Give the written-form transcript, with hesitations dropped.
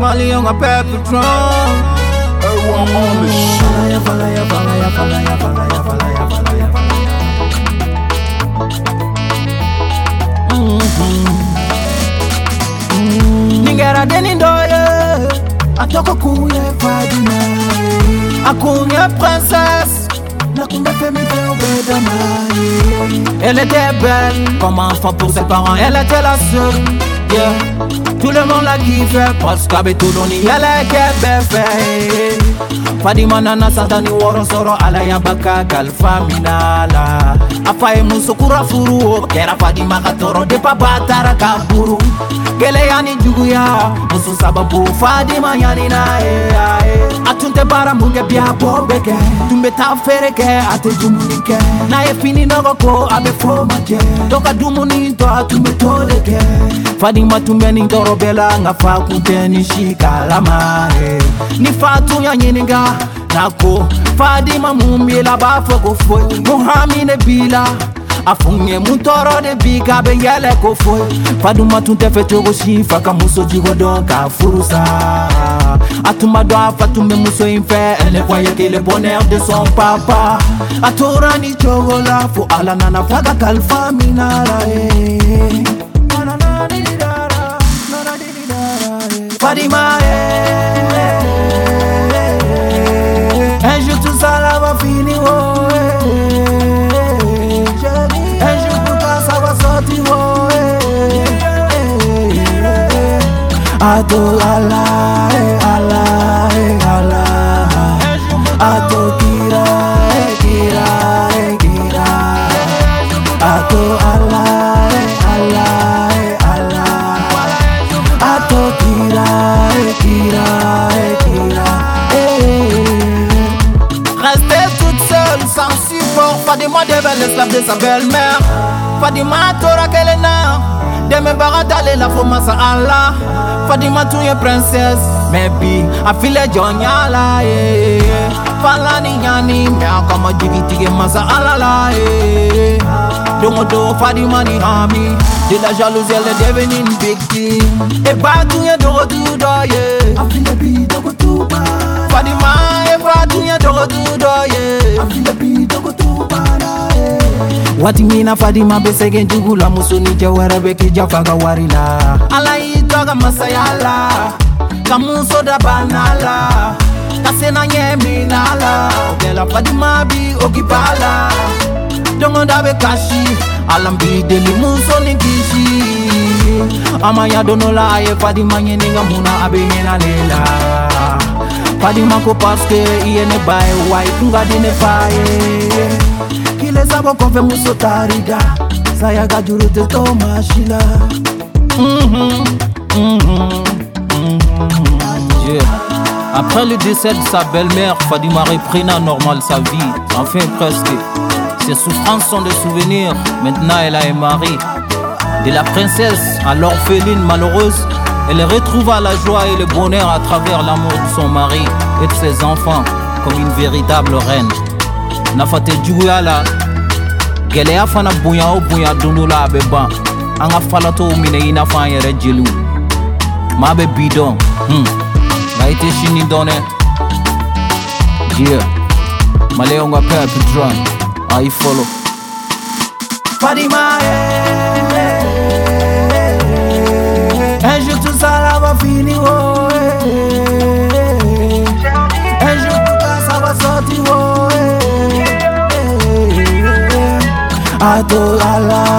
Mali on a pepper drum. Everyone on the shit. Ningera deni doye atoko kuye Fadima akunya princesse la kumbe femme elle était belle comme enfant pour ses parents, elle était la seule, yeah. Tout le monde la kiffait parce qu'avec tout l'on y allait qu'elle fait. Fadima nana satani woro soro ala ya baka kalfa minala afaye musukura furu kera Fadima katoro de pabatara kaburu gele yani juguya musu sababu Fadima yani na atunte bara munge bia bobeke tumbe ta fereke ate jumunike na e fini nogo ko abe fromaje doka dumuni to atume toleke Fadima tumbe ni dorobela ngafa kuteni shikalama ni fatu ya nyininga nako Fadima mumbila bafoko foi muhamine bila afunye mutoro de biga be yele ko foi Faduma tunte fete go shifa kamuso jigo donka furusa atuma do afatume muso infe elle voyait que le bonheur de son papa atorani chogola fo ala nana faga kalfa minara Fadima un jour tout ça là va finir un jour tout ça va sortir Ato Allah Allah Allah Ato kira kira kira Ato Allah Allah Allah Ato kira kira kira Rester toute seule sans support Fadima devait l'esclave de sa belle-mère Fadima tora kelena Deme baratale la fomasa Allah Fadima tuye princesse Maybe a file jonyala Falani nyani Mea kama jigitige masa alala Dongo do Fadima ni hami De la jalousie elle est devenue une victime Et batouye dogo tudo A file bi dogo tuba Fadima e batouye dogo tudo A file bi dogo tuba Watimina Fadima besege njugula musuni jawara beki jafaga warila Ala itoga masayala Kamuso da banala Kasena nyemi nala Ogela Fadima bi ogibala Dongo dabe kashi Alambi deli muso nikishi Amaya donola aye Fadima nyeninga muna abe nyena lela Fadima ko paske iye ne bae wai kunga dine faye Kile sabo konfe muso tarida Saya gajuru te to mashila Yeah. Après le décès de sa belle-mère, Fadima reprena normal sa vie. Enfin presque. Ses souffrances sont des souvenirs. Maintenant elle a un mari. De la princesse à l'orpheline malheureuse, elle retrouva la joie et le bonheur à travers l'amour de son mari et de ses enfants comme une véritable reine. Nafate Djouyala, Gelea fana bunya o bunya dunula beba. Anga falato mine ina fa yere jelu. Mabe bidon. Na ite shini donne. Yeah. Maleonga pep drum. I follow. Fadima un jour tout ça là va finir un jour tout ça va sortir Ato Allah